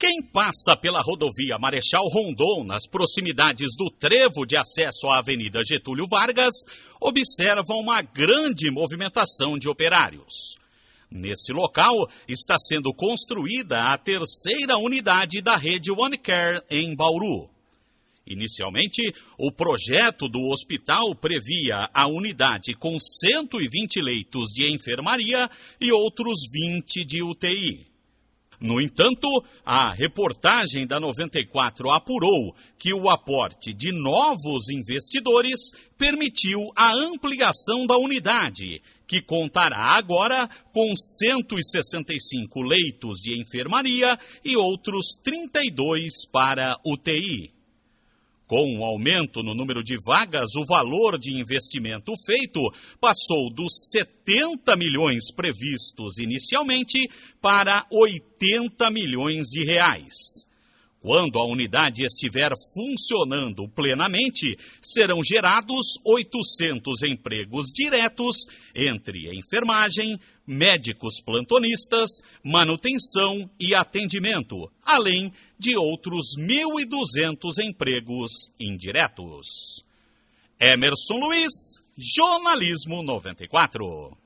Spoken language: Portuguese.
Quem passa pela rodovia Marechal Rondon, nas proximidades do trevo de acesso à Avenida Getúlio Vargas, observa uma grande movimentação de operários. Nesse local está sendo construída a terceira unidade da rede OneCare em Bauru. Inicialmente, o projeto do hospital previa a unidade com 120 leitos de enfermaria e outros 20 de UTI. No entanto, a reportagem da 94 apurou que o aporte de novos investidores permitiu a ampliação da unidade, que contará agora com 165 leitos de enfermaria e outros 32 para UTI. Com o aumento no número de vagas, o valor de investimento feito passou dos 70 milhões previstos inicialmente para 80 milhões de reais. Quando a unidade estiver funcionando plenamente, serão gerados 800 empregos diretos entre enfermagem, médicos plantonistas, manutenção e atendimento, além de outros 1.200 empregos indiretos. Emerson Luiz, Jornalismo 94.